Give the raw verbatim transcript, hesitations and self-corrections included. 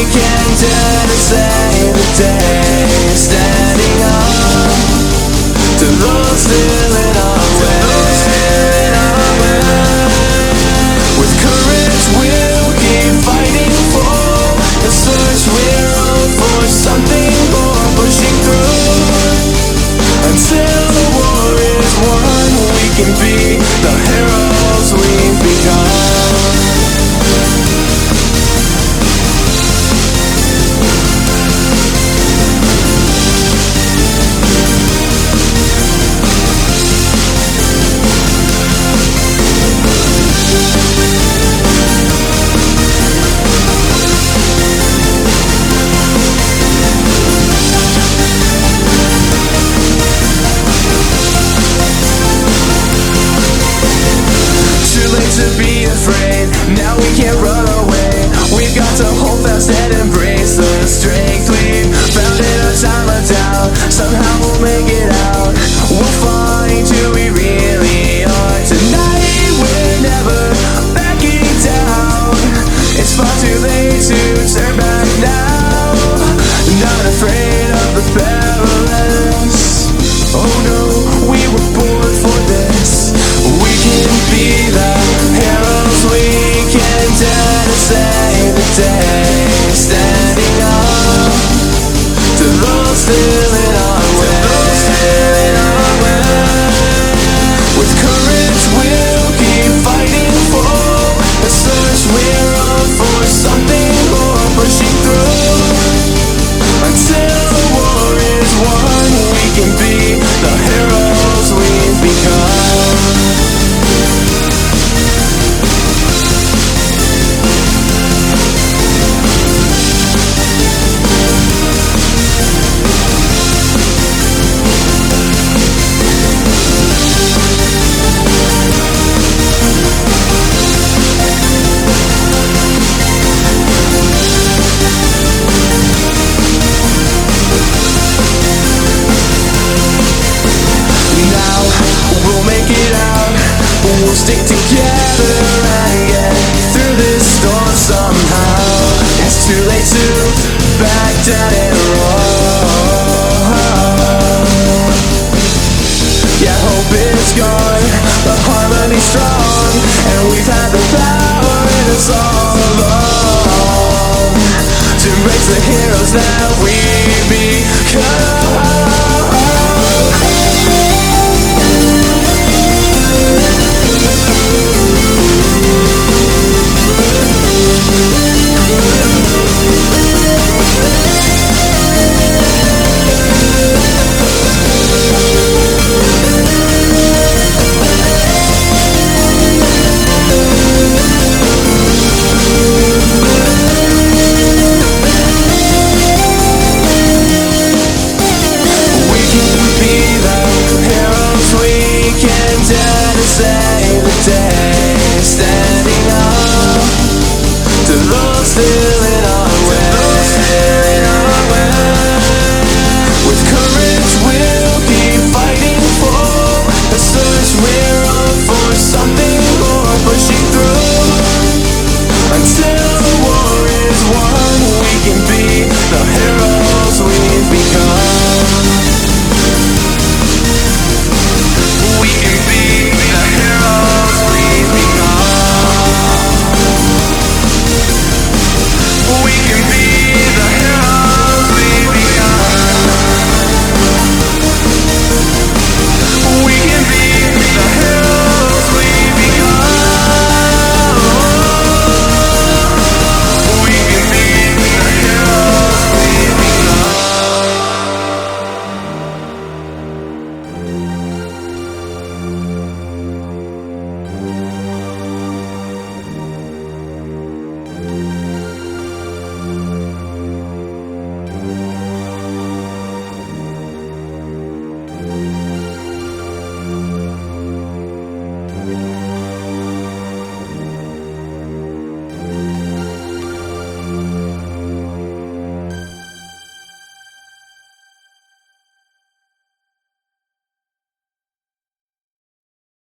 can dare to save the day, standing up to those still in our way. With courage we'll keep fighting for the search we're on, for something more, pushing through until the war is won. We can be the heroes we've become. To be afraid, now we can't run away. We've got to hold fast and embrace the strength we've found in a time of doubt. Somehow we'll make it out. We'll find who we really are. Tonight we're never backing down. It's far too late to turn back now. Not afraid of the perilous. Oh no, we were born for this. We can be the heroes, we can dare to save the day, standing up to those still in our way. With courage we'll keep fighting for the search we're on, for something more, pushing through until the war is won. We can be the heroes we've become. We'll make it out, we'll stick together and get through this storm somehow. It's too late to back down and run. Yeah, hope is gone, but harmony's strong, and we've had the power in us all along to embrace the heroes that we become.